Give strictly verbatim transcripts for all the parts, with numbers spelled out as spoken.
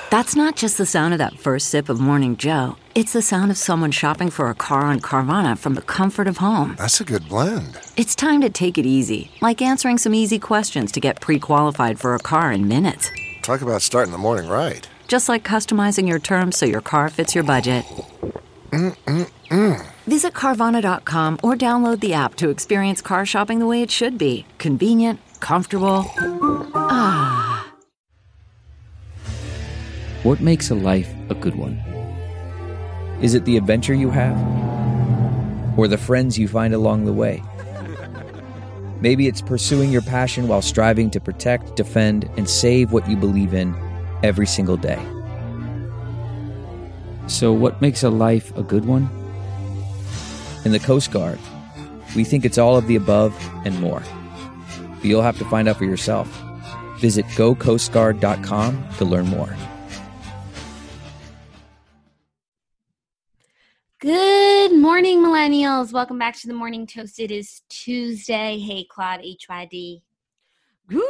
That's not just the sound of that first sip of Morning Joe. It's the sound of someone shopping for a car on Carvana from the comfort of home. That's a good blend. It's time to take it easy, like answering some easy questions to get pre-qualified for a car in minutes. Talk about starting the morning right. Just like customizing your terms so your car fits your budget. Mm-mm-mm. Visit Carvana dot com or download the app to experience car shopping the way it should be. Convenient, comfortable. Ah. What makes a life a good one? Is it the adventure you have? Or the friends you find along the way? Maybe it's pursuing your passion while striving to protect, defend, and save what you believe in every single day. So what makes a life a good one? In the Coast Guard, we think it's all of the above and more. But you'll have to find out for yourself. Visit go coast guard dot com to learn more. Good morning, millennials. Welcome back to the Morning Toast. It is Tuesday. Hey, Claude, H Y D. Good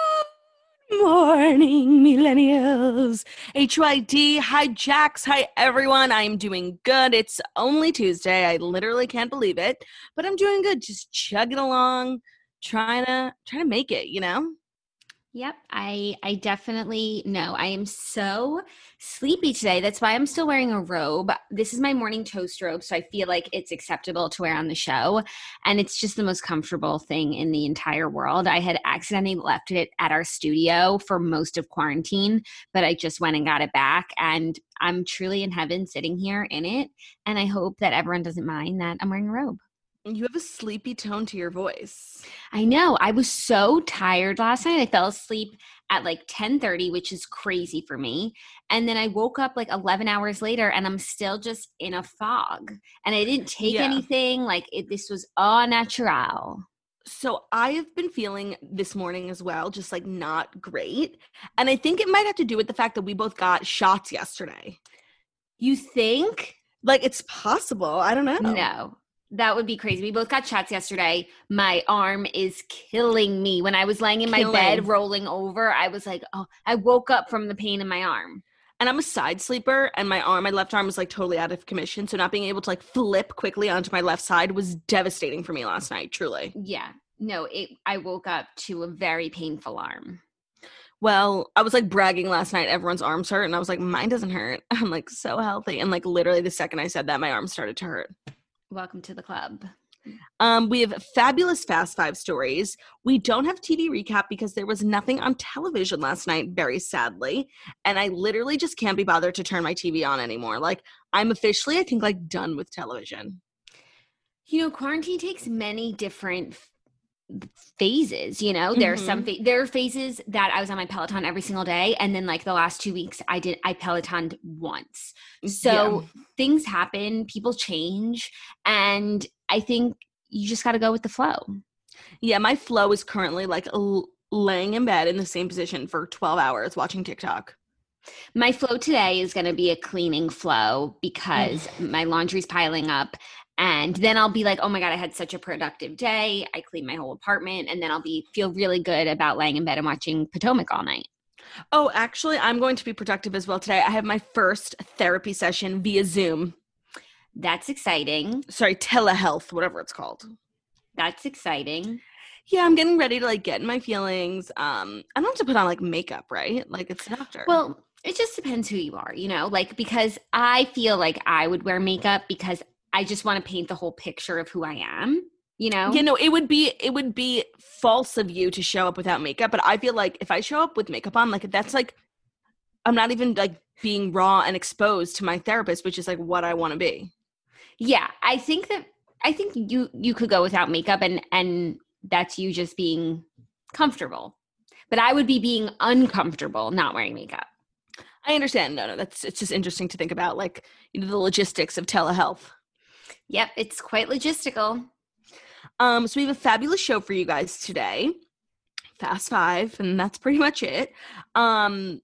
morning, millennials. H Y D. Hi, Jax. Hi, everyone. I'm doing good. It's only Tuesday. I literally can't believe it, but I'm doing good. Just chugging along, trying to trying to make it, you know? Yep, I I definitely know. I am so sleepy today. That's why I'm still wearing a robe. This is my morning toast robe, so I feel like it's acceptable to wear on the show. And it's just the most comfortable thing in the entire world. I had accidentally left it at our studio for most of quarantine, but I just went and got it back. And I'm truly in heaven sitting here in it. And I hope that everyone doesn't mind that I'm wearing a robe. You have a sleepy tone to your voice. I know. I was so tired last night. I fell asleep at like ten thirty, which is crazy for me. And then I woke up like eleven hours later and I'm still just in a fog. And I didn't take Yeah. anything. Like it, this was au natural. So I have been feeling this morning as well, just like not great. And I think it might have to do with the fact that we both got shots yesterday. You think? Like it's possible. I don't know. No. That would be crazy. We both got shots yesterday. My arm is killing me. When I was laying in my Killing. bed rolling over, I was like, oh, I woke up from the pain in my arm. And I'm a side sleeper, and my arm, my left arm was like totally out of commission. So not being able to like flip quickly onto my left side was devastating for me last night, truly. Yeah. No, it. I woke up to a very painful arm. Well, I was like bragging last night, everyone's arms hurt, and I was like, mine doesn't hurt. I'm like so healthy. And like literally the second I said that, my arm started to hurt. Welcome to the club. Um, we have fabulous Fast Five stories. We don't have T V recap because there was nothing on television last night, very sadly. And I literally just can't be bothered to turn my T V on anymore. Like, I'm officially, I think, like done with television. You know, quarantine takes many different f- phases, you know, there are some, Mhm. fa- there are phases that I was on my Peloton every single day. And then like the last two weeks I did, I Pelotoned once. So things happen, people change. And I think you just got to go with the flow. Yeah, my flow is currently like l- laying in bed in the same position for twelve hours watching TikTok. My flow today is going to be a cleaning flow because my laundry's piling up. And then I'll be like, oh my God, I had such a productive day. I cleaned my whole apartment. And then I'll be feel really good about laying in bed and watching Potomac all night. Oh, actually, I'm going to be productive as well today. I have my first therapy session via Zoom. That's exciting. Sorry, telehealth, whatever it's called. That's exciting. Yeah, I'm getting ready to like get in my feelings. Um, I don't have to put on like makeup, right? Like it's an actor. Well, it just depends who you are, you know, like because I feel like I would wear makeup because I just want to paint the whole picture of who I am, you know? You know, it would be it would be false of you to show up without makeup, but I feel like if I show up with makeup on, like that's like I'm not even like being raw and exposed to my therapist, which is like what I want to be. Yeah, I think that I think you you could go without makeup and and that's you just being comfortable. But I would be being uncomfortable not wearing makeup. I understand. No, no, that's it's just interesting to think about, like, you know, the logistics of telehealth. Yep, it's quite logistical. Um, so we have a fabulous show for you guys today. Fast Five, and that's pretty much it. Um,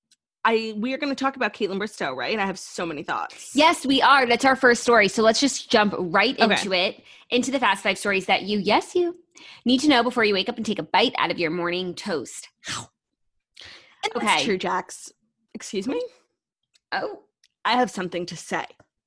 I we are going to talk about Kaitlyn Bristowe, right? I have so many thoughts. Yes, we are. That's our first story. So let's just jump right Okay. into it, into the Fast Five stories that you, yes, you need to know before you wake up and take a bite out of your morning toast. And Okay. that's true, Jax. Excuse me? Oh, I have something to say.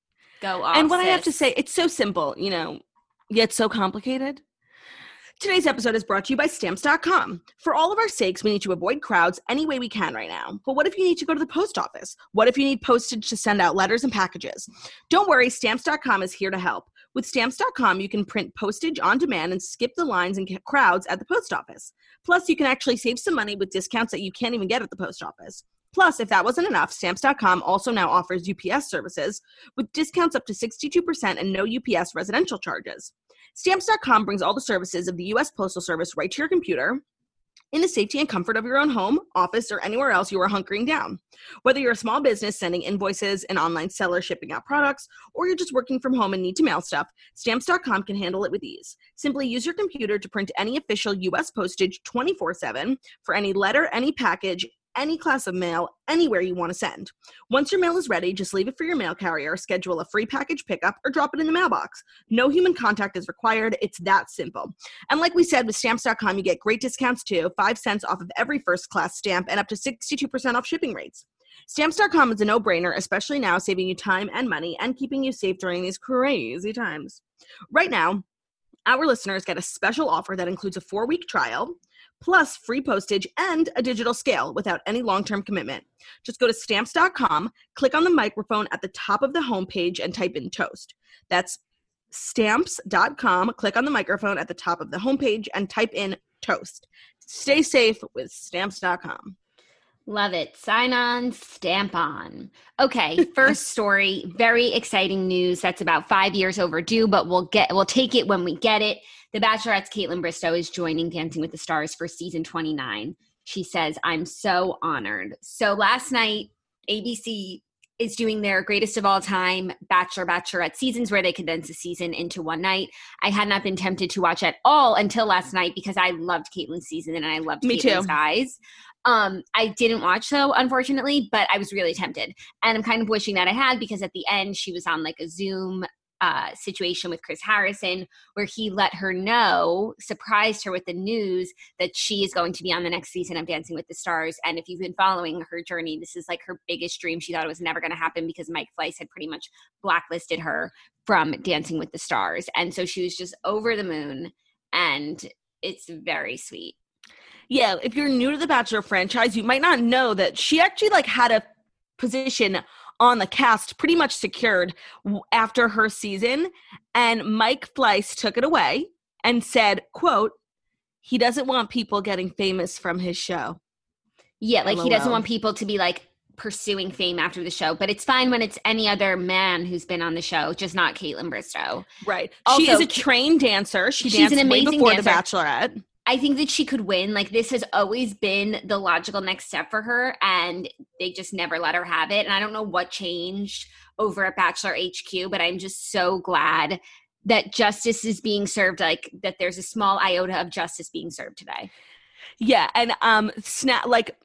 go off, And what I have to sis. say, it's so simple, you know, yet so complicated. Today's episode is brought to you by Stamps dot com. For all of our sakes, we need to avoid crowds any way we can right now. But what if you need to go to the post office? What if you need postage to send out letters and packages? Don't worry, Stamps dot com is here to help. With Stamps dot com, you can print postage on demand and skip the lines and crowds at the post office. Plus, you can actually save some money with discounts that you can't even get at the post office. Plus, if that wasn't enough, Stamps dot com also now offers U P S services with discounts up to sixty-two percent and no U P S residential charges. Stamps dot com brings all the services of the U S Postal Service right to your computer in the safety and comfort of your own home, office, or anywhere else you are hunkering down. Whether you're a small business sending invoices, an online seller shipping out products, or you're just working from home and need to mail stuff, Stamps dot com can handle it with ease. Simply use your computer to print any official U S postage twenty-four seven for any letter, any package, any class of mail, anywhere you want to send. Once your mail is ready, just leave it for your mail carrier, schedule a free package pickup, or drop it in the mailbox. No human contact is required. It's that simple. And like we said, with Stamps dot com, you get great discounts too, five cents off of every first-class stamp and up to sixty-two percent off shipping rates. Stamps dot com is a no-brainer, especially now, saving you time and money and keeping you safe during these crazy times. Right now, our listeners get a special offer that includes a four-week trial, plus free postage and a digital scale without any long-term commitment. Just go to Stamps dot com, click on the microphone at the top of the homepage, and type in toast. That's Stamps dot com, click on the microphone at the top of the homepage, and type in toast. Stay safe with Stamps dot com. Love it. Sign on, stamp on. Okay, first story, very exciting news that's about five years overdue, but we'll get we'll take it when we get it. The Bachelorette's Kaitlyn Bristowe is joining Dancing with the Stars for season twenty-nine. She says, "I'm so honored." So last night, A B C is doing their greatest of all time Bachelor Bachelorette seasons where they condense a season into one night. I had not been tempted to watch at all until last night because I loved Kaitlyn's season and I loved Me Kaitlyn's too. guys. Um, I didn't watch though, unfortunately, but I was really tempted. And I'm kind of wishing that I had because at the end she was on like a Zoom uh, situation with Chris Harrison where he let her know, surprised her with the news that she is going to be on the next season of Dancing with the Stars. And if you've been following her journey, this is like her biggest dream. She thought it was never going to happen because Mike Fleiss had pretty much blacklisted her from Dancing with the Stars. And so she was just over the moon and it's very sweet. Yeah, if you're new to the Bachelor franchise, you might not know that she actually like had a position on the cast pretty much secured w- after her season, and Mike Fleiss took it away and said, quote, he doesn't want people getting famous from his show. Yeah, like he doesn't L O L. want people to be like pursuing fame after the show, but it's fine when it's any other man who's been on the show, just not Kaitlyn Bristowe. Right. Also, she is a trained dancer. She she's danced an way amazing before dancer. The Bachelorette. I think that she could win. Like this has always been the logical next step for her and they just never let her have it. And I don't know what changed over at Bachelor H Q, but I'm just so glad that justice is being served, like that there's a small iota of justice being served today. Yeah, and um, sna- like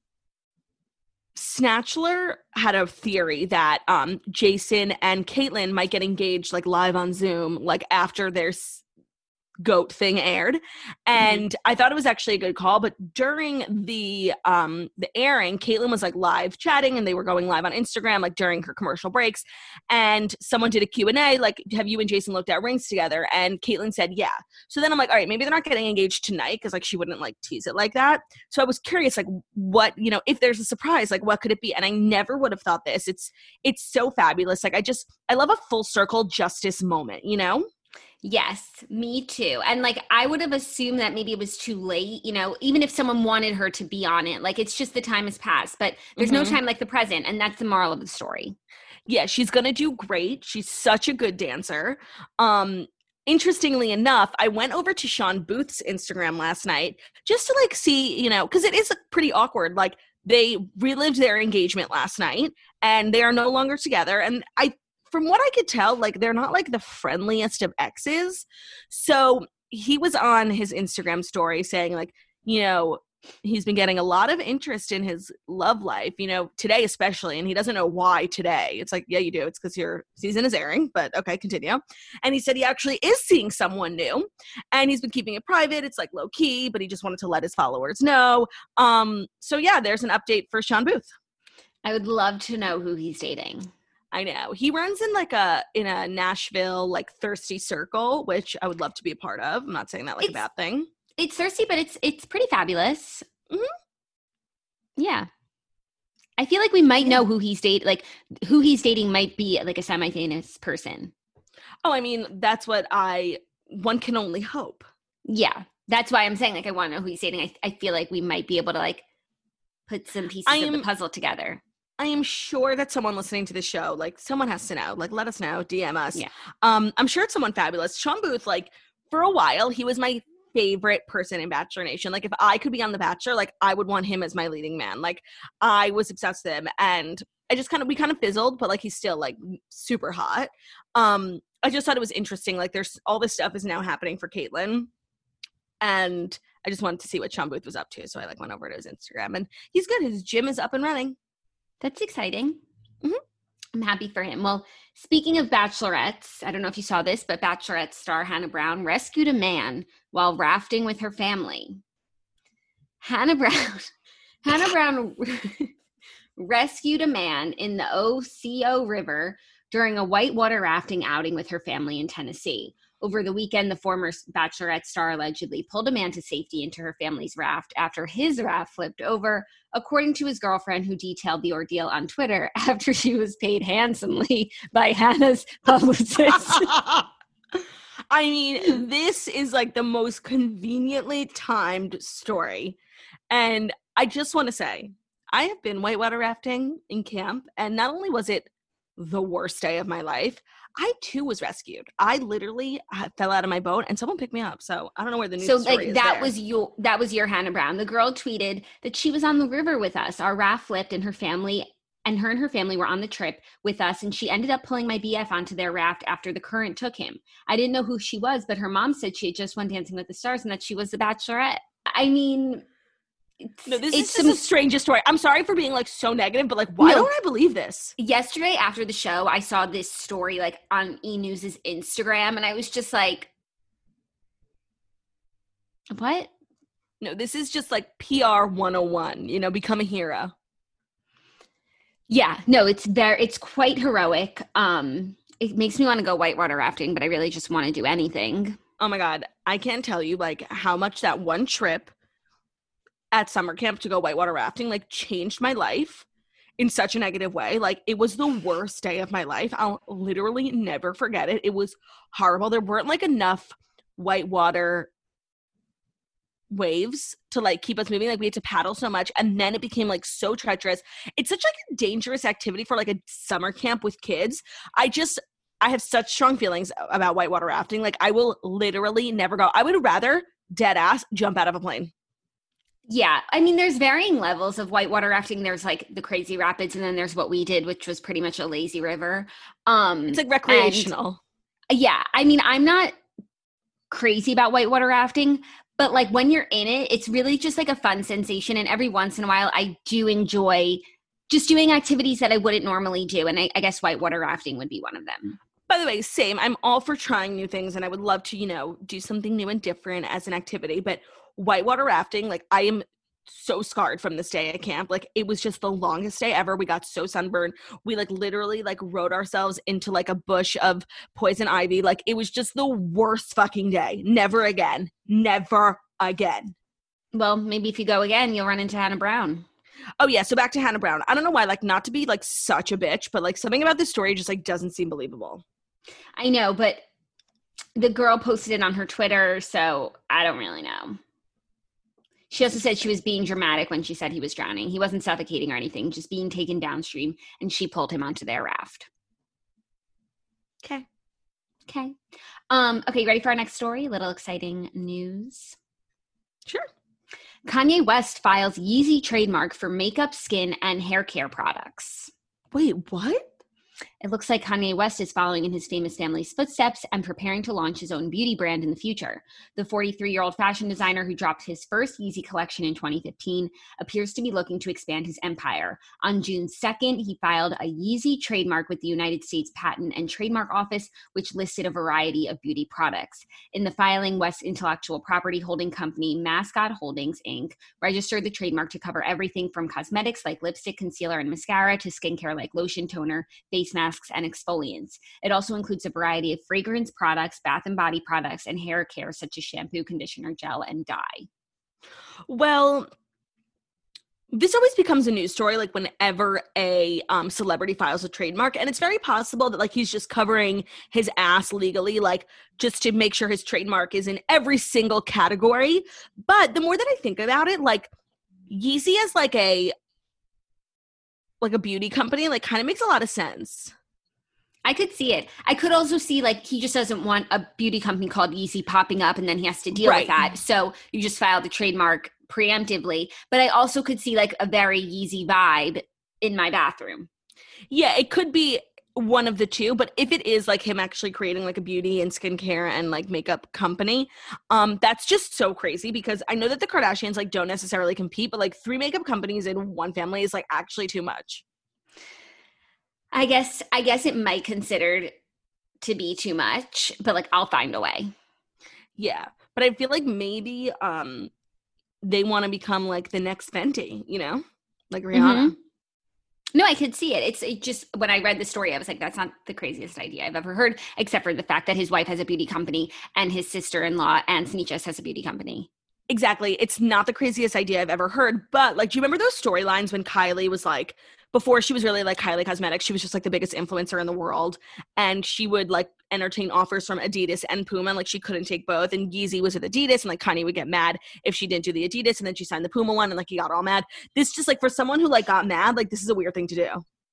Snatchler had a theory that um, Jason and Kaitlyn might get engaged like live on Zoom, like after their s- goat thing aired, and mm-hmm. I thought it was actually a good call. But during the um the airing, Kaitlyn was like live chatting, and they were going live on Instagram like during her commercial breaks. And someone did a Q and A, like, "Have you and Jason looked at rings together?" And Kaitlyn said, "Yeah." So then I'm like, all right, maybe they're not getting engaged tonight because like she wouldn't like tease it like that. So I was curious, like, what you know, if there's a surprise, like what could it be? And I never would have thought this. It's it's so fabulous. Like I just I love a full circle justice moment, you know. Yes, me too. And like, I would have assumed that maybe it was too late, you know, even if someone wanted her to be on it, like it's just the time has passed, but there's mm-hmm. no time like the present. And that's the moral of the story. Yeah, she's going to do great. She's such a good dancer. Um, interestingly enough, I went over to Sean Booth's Instagram last night just to like see, you know, because it is pretty awkward. Like they relived their engagement last night and they are no longer together. And I From what I could tell, like, they're not, like, the friendliest of exes. So he was on his Instagram story saying, like, you know, he's been getting a lot of interest in his love life, you know, today especially, and he doesn't know why today. It's like, yeah, you do. It's because your season is airing, but okay, continue. And he said he actually is seeing someone new, and he's been keeping it private. It's, like, low-key, but he just wanted to let his followers know. Um, so, yeah, there's an update for Sean Booth. I would love to know who he's dating. I know. He runs in like a in a Nashville like thirsty circle, which I would love to be a part of. I'm not saying that like It's- a bad thing. It's thirsty, but it's it's pretty fabulous. Mhm. Yeah. I feel like we might know who he's dating. Like who he's dating might be like a semi-famous person. Oh, I mean, that's what I one can only hope. Yeah. That's why I'm saying like I want to know who he's dating. I I feel like we might be able to like put some pieces I of the am- puzzle together. I am sure that someone listening to the show, like someone has to know. Like, let us know. D M us. Yeah. Um, I'm sure it's someone fabulous. Sean Booth, like for a while, he was my favorite person in Bachelor Nation. Like if I could be on The Bachelor, like I would want him as my leading man. Like I was obsessed with him, and I just kind of we kind of fizzled, but like he's still like super hot. Um, I just thought it was interesting. Like there's all this stuff is now happening for Caitlyn, and I just wanted to see what Sean Booth was up to. So I like went over to his Instagram, and he's good. His gym is up and running. That's exciting. Mhm. I'm happy for him. Well, speaking of bachelorettes, I don't know if you saw this, but Bachelorette star Hannah Brown rescued a man while rafting with her family. Hannah Brown, Hannah Brown rescued a man in the O C O River during a whitewater rafting outing with her family in Tennessee. Over the weekend, the former Bachelorette star allegedly pulled a man to safety into her family's raft after his raft flipped over, according to his girlfriend, who detailed the ordeal on Twitter after she was paid handsomely by Hannah's publicist. I mean, this is like the most conveniently timed story. And I just want to say, I have been whitewater rafting in camp, and not only was it the worst day of my life, I too was rescued. I literally uh, fell out of my boat and someone picked me up. So I don't know where the news So story like is that there. was your that was your Hannah Brown. The girl tweeted that she was on the river with us. Our raft flipped and her family and her and her family were on the trip with us, and she ended up pulling my B F onto their raft after the current took him. I didn't know who she was, but her mom said she had just won Dancing with the Stars and that she was the Bachelorette. I mean, it's, No, this it's is some just the strangest story. I'm sorry for being like so negative, but like, why No. don't I believe this? Yesterday after the show, I saw this story like on E! News's Instagram, and I was just like, what? No, this is just like P R one oh one, you know, become a hero. Yeah, no, it's very, it's quite heroic. Um, it makes me want to go whitewater rafting, but I really just want to do anything. Oh my God. I can't tell you like how much that one trip at summer camp to go whitewater rafting like changed my life in such a negative way. Like it was the worst day of my life. I'll literally never forget it. It was horrible. There weren't like enough whitewater waves to like keep us moving. Like we had to paddle so much, and then it became like so treacherous. It's such like a dangerous activity for like a summer camp with kids. I just I have such strong feelings about whitewater rafting. Like I will literally never go. I would rather dead ass jump out of a plane. Yeah, I mean, there's varying levels of whitewater rafting. There's like the crazy rapids, and then there's what we did, which was pretty much a lazy river. Um, It's like recreational. and, yeah, I mean, I'm not crazy about whitewater rafting, but like when you're in it, it's really just like a fun sensation. And every once in a while, I do enjoy just doing activities that I wouldn't normally do. And I, I guess whitewater rafting would be one of them. By the way, same. I'm all for trying new things, and I would love to, you know, do something new and different as an activity. But whitewater rafting, like I am so scarred from this day at camp. Like it was just the longest day ever. We got so sunburned. We like literally like rode ourselves into like a bush of poison ivy. Like it was just the worst fucking day. Never again. Never again. Well, maybe if you go again, you'll run into Hannah Brown. Oh yeah, so back to Hannah Brown. I don't know why, like not to be like such a bitch, but like something about this story just like doesn't seem believable. I know, but the girl posted it on her Twitter, so I don't really know. She also said she was being dramatic when she said he was drowning. He wasn't suffocating or anything, just being taken downstream, and she pulled him onto their raft. Okay. Okay. Um, okay, ready for our next story? A little exciting news. Sure. Kanye West files Yeezy trademark for makeup, skin, and hair care products. Wait, what? It looks like Kanye West is following in his famous family's footsteps and preparing to launch his own beauty brand in the future. The forty-three-year-old fashion designer who dropped his first Yeezy collection in twenty fifteen appears to be looking to expand his empire. On June second, he filed a Yeezy trademark with the United States Patent and Trademark Office, which listed a variety of beauty products. In the filing, West's intellectual property holding company, Mascot Holdings, Incorporated, registered the trademark to cover everything from cosmetics like lipstick, concealer, and mascara to skincare like lotion, toner, face masks, and exfoliants. It also includes a variety of fragrance products, bath and body products, and hair care such as shampoo, conditioner, gel, and dye. Well, this always becomes a news story, like whenever a um, celebrity files a trademark, and it's very possible that like he's just covering his ass legally, like just to make sure his trademark is in every single category. But the more that I think about it, like Yeezy as like a like a beauty company, like kind of makes a lot of sense. I could see it. I could also see like he just doesn't want a beauty company called Yeezy popping up and then he has to deal Right. with that. So you just file the trademark preemptively. But I also could see like a very Yeezy vibe in my bathroom. Yeah, it could be one of the two, but if it is like him actually creating like a beauty and skincare and like makeup company, um, that's just so crazy because I know that the Kardashians like don't necessarily compete, but like three makeup companies in one family is like actually too much. I guess I guess it might considered to be too much, but like I'll find a way. Yeah, but I feel like maybe um they want to become like the next Fenty, you know, like Rihanna. Mm-hmm. No, I could see it. It's it just when I read the story, I was like, that's not the craziest idea I've ever heard, except for the fact that his wife has a beauty company and his sister-in-law and Sneetches has a beauty company. Exactly. It's not the craziest idea I've ever heard, but like, do you remember those storylines when Kylie was like, before she was really like Kylie Cosmetics, she was just like the biggest influencer in the world, and she would like entertain offers from Adidas and Puma, and like she couldn't take both, and Yeezy was with Adidas, and like Kanye would get mad if she didn't do the Adidas, and then she signed the Puma one, and like he got all mad. This just like for someone who like got mad, like this is a weird thing to do.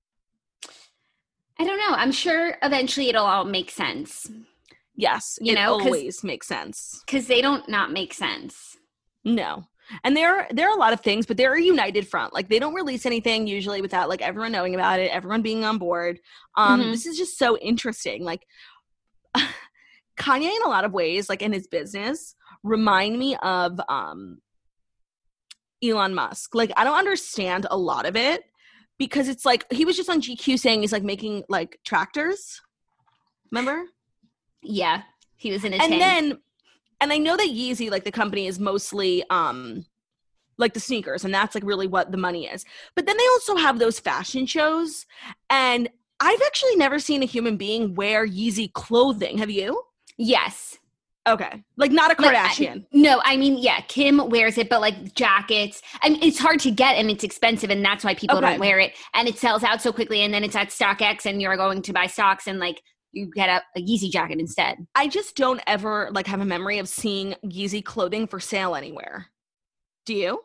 I don't know. I'm sure eventually it'll all make sense. Yes, You it know, 'cause- always makes sense. Because they don't not make sense. No. And there, there are a lot of things, but they're a united front. Like they don't release anything usually without like everyone knowing about it, everyone being on board. Um, Mhm. This is just so interesting. Like Kanye in a lot of ways, like in his business, remind me of um, Elon Musk. Like I don't understand a lot of it because it's like he was just on G Q saying he's like making like tractors. Remember? Yeah. He was in a And tank. then, and I know that Yeezy, like the company, is mostly um, like the sneakers, and that's like really what the money is. But then they also have those fashion shows, and I've actually never seen a human being wear Yeezy clothing. Have you? Yes. Okay, like not a Like, Kardashian. I- no, I mean, yeah, Kim wears it, but like jackets. I mean, it's hard to get and it's expensive, and that's why people Okay. don't wear it. And it sells out so quickly, and then it's at StockX, and you're going to buy stocks, and like you get a, a Yeezy jacket instead. I just don't ever like have a memory of seeing Yeezy clothing for sale anywhere. Do you?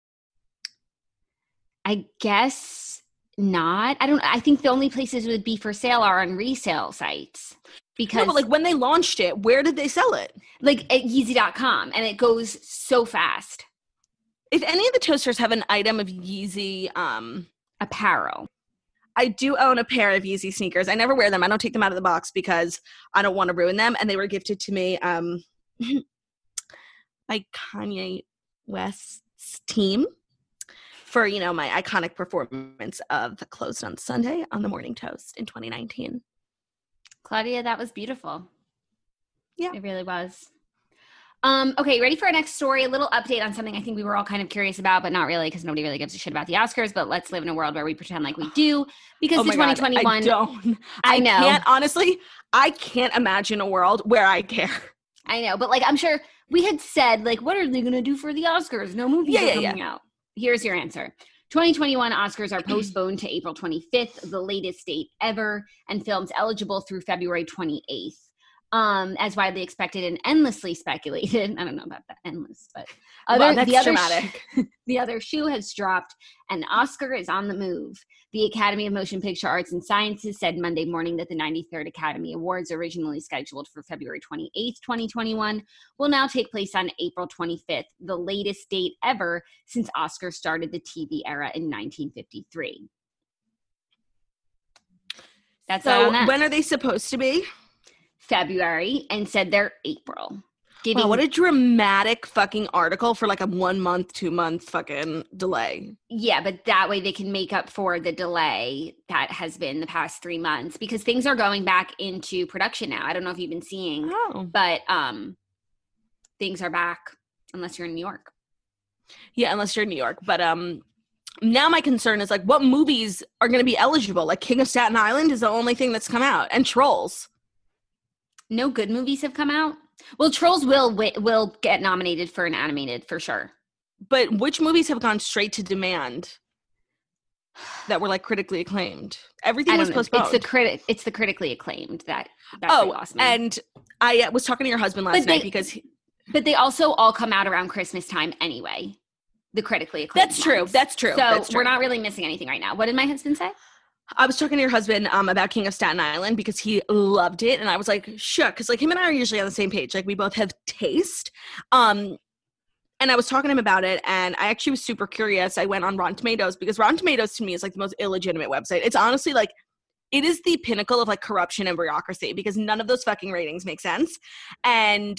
I guess not. I don't. I think the only places it would be for sale are on resale sites because, No, but like when they launched it, where did they sell it? like at Yeezy dot com, and it goes so fast. If any of the toasters have an item of Yeezy, um, Apparel. I do own a pair of Yeezy sneakers. I never wear them. I don't take them out of the box because I don't want to ruin them. And they were gifted to me um, by Kanye West's team for, you know, my iconic performance of Closed on Sunday on the Morning Toast in twenty nineteen. Claudia, that was beautiful. Yeah. It really was. Um, okay, ready for our next story? A little update on something I think we were all kind of curious about, but not really because nobody really gives a shit about the Oscars, but let's live in a world where we pretend like we do because Oh the my God, twenty twenty-one I don't. I know. Can't, honestly, I can't imagine a world where I care. I know, but like I'm sure we had said, like, what are they going to do for the Oscars? No movies Yeah, are yeah, coming out. Here's your answer. twenty twenty-one Oscars are postponed to April twenty-fifth, the latest date ever, and films eligible through February twenty-eighth. Um, as widely expected and endlessly speculated. I don't know about that endless, but other, Wow, that's the other dramatic. sh- the other shoe has dropped, and Oscar is on the move. The Academy of Motion Picture Arts and Sciences said Monday morning that the ninety-third Academy Awards, originally scheduled for February twenty-eighth, twenty twenty-one, will now take place on April twenty-fifth, the latest date ever since Oscar started the T V era in nineteen fifty-three. That's So on us. when are they supposed to be? February, and said they're April. Giving Wow, what a dramatic fucking article for like a one month, two month fucking delay. Yeah, but that way they can make up for the delay that has been the past three months because things are going back into production now. I don't know if you've been seeing, Oh. but um, things are back unless you're in New York. Yeah, unless you're in New York. But um, now my concern is like what movies are going to be eligible? Like King of Staten Island is the only thing that's come out, and Trolls. No good movies have come out. Well, Trolls will will get nominated for an animated for sure. But which movies have gone straight to demand that were like critically acclaimed? Everything was know. postponed. It's the critic. It's the critically acclaimed that. that oh, lost me. and I uh, was talking to your husband last But night they- because he, But they also all come out around Christmas time anyway. The critically acclaimed. that's true. ones. That's true. So that's true. we're not really missing anything right now. What did my husband say? I was talking to your husband um, about King of Staten Island because he loved it. And I was like, sure. Because like him and I are usually on the same page. Like we both have taste. Um, and I was talking to him about it. And I actually was super curious. I went on Rotten Tomatoes because Rotten Tomatoes to me is like the most illegitimate website. It's honestly like, it is the pinnacle of like corruption and bureaucracy because none of those fucking ratings make sense. And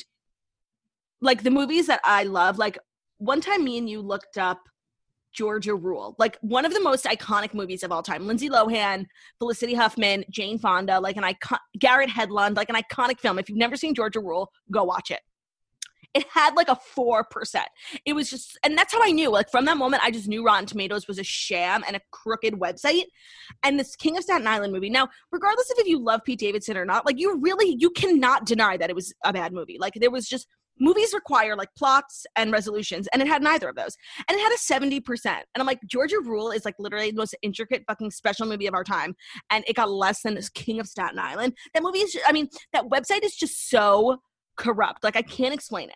like the movies that I love, like one time me and you looked up Georgia Rule, like one of the most iconic movies of all time. Lindsay Lohan, Felicity Huffman, Jane Fonda, like an icon, Garrett Hedlund, like an iconic film. If you've never seen Georgia Rule, go watch it. It had like a four percent. It was just, and that's how I knew, like from that moment, I just knew Rotten Tomatoes was a sham and a crooked website. And this King of Staten Island movie, now, regardless of if you love Pete Davidson or not, like you really, you cannot deny that it was a bad movie. Like there was just, movies require like plots and resolutions, and it had neither of those. And it had a seventy percent. And I'm like, Georgia Rule is like literally the most intricate fucking special movie of our time. And it got less than this King of Staten Island. That movie is, just, I mean, that website is just so corrupt. Like I can't explain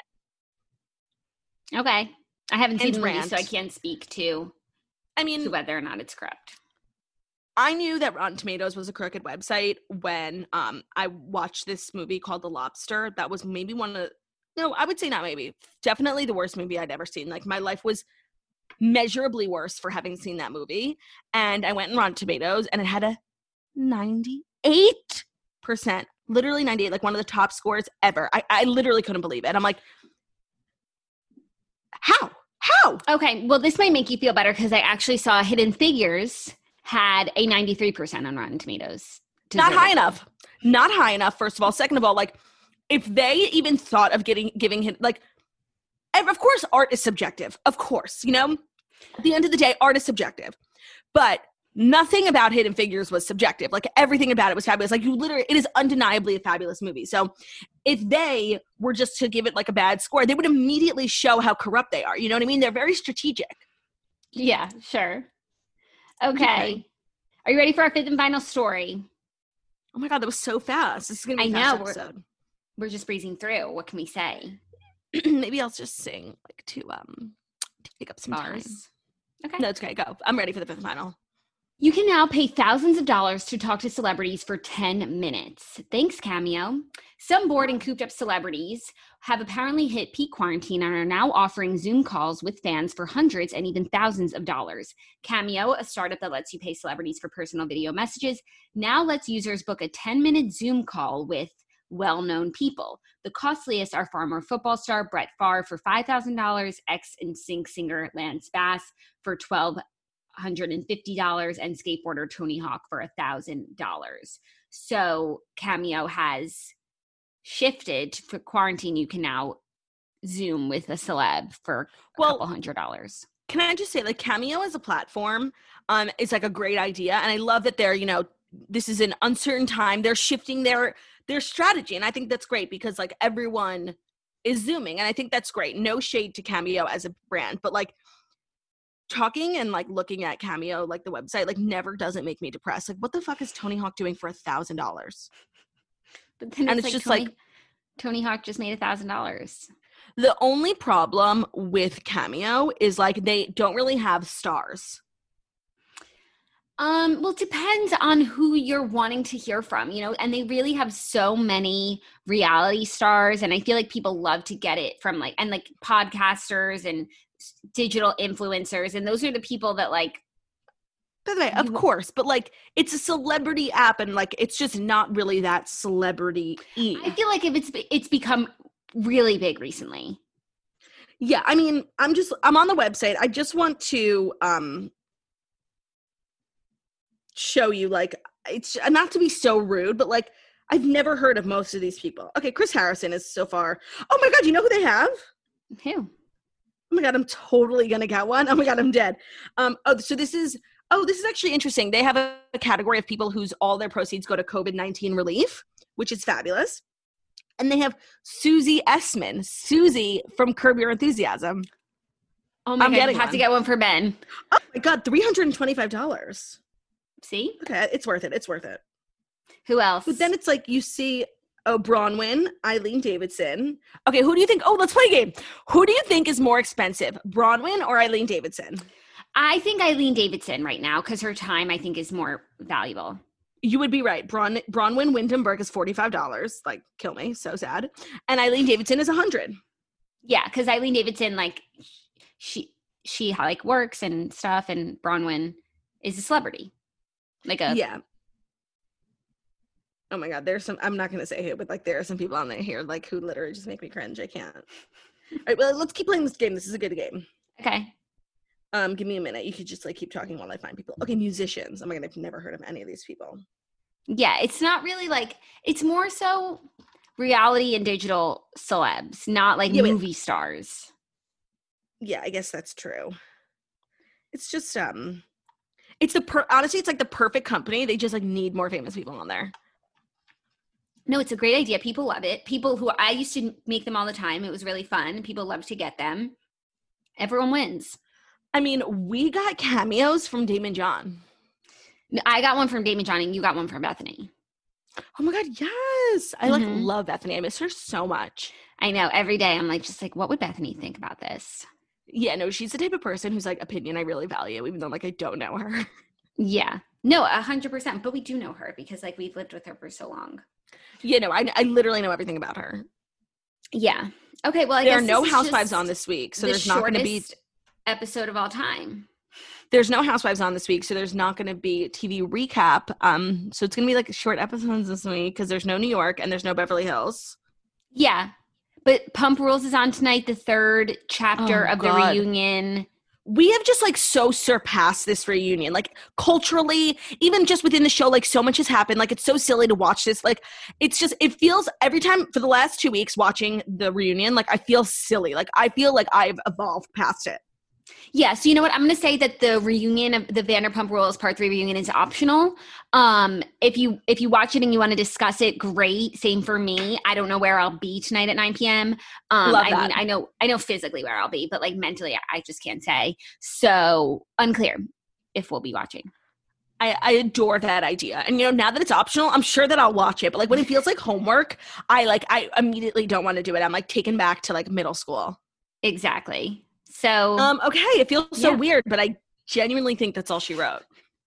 it. Okay. I haven't seen And the movie, rant. so I can't speak to, I to mean, whether or not it's correct. I knew that Rotten Tomatoes was a crooked website when um, I watched this movie called The Lobster. That was maybe one of No, I would say not maybe. Definitely the worst movie I'd ever seen. Like, my life was measurably worse for having seen that movie. And I went in Rotten Tomatoes, and it had a ninety-eight percent. Literally ninety-eight, like one of the top scores ever. I, I literally couldn't believe it. I'm like, how? How? Okay. Well, this might make you feel better because I actually saw Hidden Figures had a ninety-three percent on Rotten Tomatoes. Not high Deservedly. enough. Not high enough, first of all. Second of all, like, if they even thought of getting giving him, like, and of course, art is subjective. Of course, you know? At the end of the day, art is subjective. But nothing about Hidden Figures was subjective. Like, everything about it was fabulous. Like, you literally, it is undeniably a fabulous movie. So if they were just to give it, like, a bad score, they would immediately show how corrupt they are. You know what I mean? They're very strategic. Yeah, sure. Okay. Okay. Are you ready for our fifth and final story? Oh, my God, that was so fast. This is going to be a I fast know, we're- episode. We're just breezing through. What can we say? Maybe I'll just sing, like, to, um, to take up some time. Bars. Okay. No, it's okay. Go. I'm ready for the fifth and final. You can now pay thousands of dollars to talk to celebrities for ten minutes. Thanks, Cameo. Some bored and cooped up celebrities have apparently hit peak quarantine and are now offering Zoom calls with fans for hundreds and even thousands of dollars. Cameo, a startup that lets you pay celebrities for personal video messages, now lets users book a ten-minute Zoom call with well-known people. The costliest are former football star Brett Favre for five thousand dollars, ex-N Sync singer Lance Bass for twelve hundred fifty dollars, and skateboarder Tony Hawk for one thousand dollars. So Cameo has shifted for quarantine. You can now Zoom with a celeb for a Well, couple hundred dollars. Can I just say, like, Cameo as a platform um, is, like, a great idea. And I love that they're, you know, this is an uncertain time. They're shifting their their strategy. And I think that's great because, like, everyone is Zooming. And I think that's great. No shade to Cameo as a brand. But, like, talking and, like, looking at Cameo, like, the website, like, never doesn't make me depressed. Like, what the fuck is Tony Hawk doing for a thousand dollars? But then and it's, it's like just Tony, like- Tony Hawk just made a thousand dollars. The only problem with Cameo is, like, they don't really have stars. Um, well, it depends on who you're wanting to hear from, you know, and they really have so many reality stars, and I feel like people love to get it from, like, and like podcasters and s- digital influencers, and those are the people that, like, By the way, of course, but like it's a celebrity app and like it's just not really that celebrity-y. I feel like if it's it's become really big recently. Yeah, I mean, I'm just I'm on the website. I just want to um show you like it's not to be so rude, but like I've never heard of most of these people. Okay, Chris Harrison is so far. Oh my God, you know who they have? Who? Oh my God, I'm totally gonna get one. Oh my God, I'm dead. Um, oh, so this is oh, this is actually interesting. They have a, a category of people whose all their proceeds go to COVID nineteen relief, which is fabulous. And they have Susie Essman, Susie from Curb Your Enthusiasm. Oh my I'm God, getting you have one. to get one for Ben. Oh my God, three hundred twenty-five dollars. See? Okay, it's worth it. It's worth it. Who else? But then it's like you see, oh, Bronwyn, Eileen Davidson. Okay, who do you think? Oh, let's play a game. Who do you think is more expensive, Bronwyn or Eileen Davidson? I think Eileen Davidson right now because her time I think is more valuable. You would be right. Bron- Bronwyn Wyndham Burke is forty-five dollars. Like, kill me. So sad. And Eileen Davidson is one hundred dollars. Yeah, because Eileen Davidson, like, she she like works and stuff, and Bronwyn is a celebrity. Like a yeah. Oh my God, there's some. I'm not gonna say who, but like there are some people on there here like who literally just make me cringe. I can't. All right, well, let's keep playing this game. This is a good game. Okay. Um, give me a minute. You could just like keep talking while I find people. Okay, musicians. Oh my God, I've never heard of any of these people. Yeah, it's not really like it's more so reality and digital celebs, not like Yeah, movie stars. Yeah, I guess that's true. It's just um, it's the per- honestly, it's like the perfect company. They just like need more famous people on there. No, it's a great idea. People love it. People who I used to make them all the time. It was really fun. People love to get them. Everyone wins. I mean, we got cameos from Daymond John. I got one from Daymond John and you got one from Bethany. Oh my God, yes. I like Mhm. love Bethany. I miss her so much. I know. Every day I'm like, just like, what would Bethany think about this? Yeah, no, she's the type of person whose like opinion I really value, even though like I don't know her. Yeah. No, a hundred percent. But we do know her because like we've lived with her for so long. Yeah, no, I, I literally know everything about her. Yeah. Okay. Well, I there guess are no this is housewives just on this week, so the there's not going to be shortest episode of all time. there's no housewives on this week, so there's not going to be T V recap. Um, so it's going to be like short episodes this week because there's no New York and there's no Beverly Hills. Yeah. But Pump Rules is on tonight, the third chapter Oh, of God. the reunion. We have just like so surpassed this reunion, like culturally, even just within the show, like so much has happened. Like it's so silly to watch this. Like it's just, it feels every time for the last two weeks watching the reunion, like I feel silly. Like I feel like I've evolved past it. Yeah, so you know what? I'm going to say that the reunion of the Vanderpump Rules Part Three reunion is optional. Um, if you if you watch it and you want to discuss it, great. Same for me. I don't know where I'll be tonight at nine p.m. Um, Love I that. mean, I know I know physically where I'll be, but like mentally, I, I just can't say. So unclear if we'll be watching. I, I adore that idea. And, you know, now that it's optional, I'm sure that I'll watch it. But, like, when it feels like homework, I, like, I immediately don't want to do it. I'm, like, taken back to, like, middle school. Exactly. So Um, okay, it feels so Yeah. weird, but I genuinely think that's all she wrote.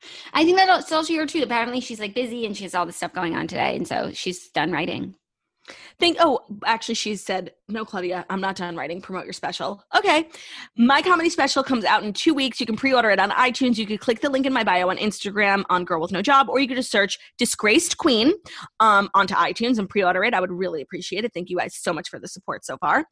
I think that's all she wrote too. Apparently she's like busy and she has all this stuff going on today. And so she's done writing. Think, oh, actually, she said, no, Claudia, I'm not done writing. Promote your special. Okay. My comedy special comes out in two weeks. You can pre-order it on iTunes. You could click the link in my bio on Instagram on Girl With No Job, or you could just search Disgraced Queen um, onto iTunes and pre-order it. I would really appreciate it. Thank you guys so much for the support so far.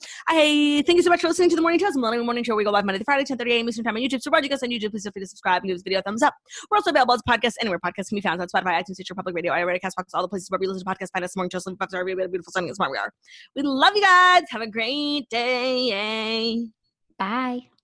I thank you so much for listening to The Morning Toast, the Millennium Morning Show. We go live Monday to Friday, ten thirty a.m. Eastern Time on YouTube. So, watch you guys on YouTube. Please feel free to subscribe and give this video a thumbs up. We're also available as podcasts anywhere podcasts can be found on Spotify, iTunes, Stitcher, Public Radio, iRadio, Castbox, all the places where we listen to podcasts. Find us, The Morning Toast, Link Box, every beautiful, sunny, and smart we are. We love you guys. Have a great day. Bye.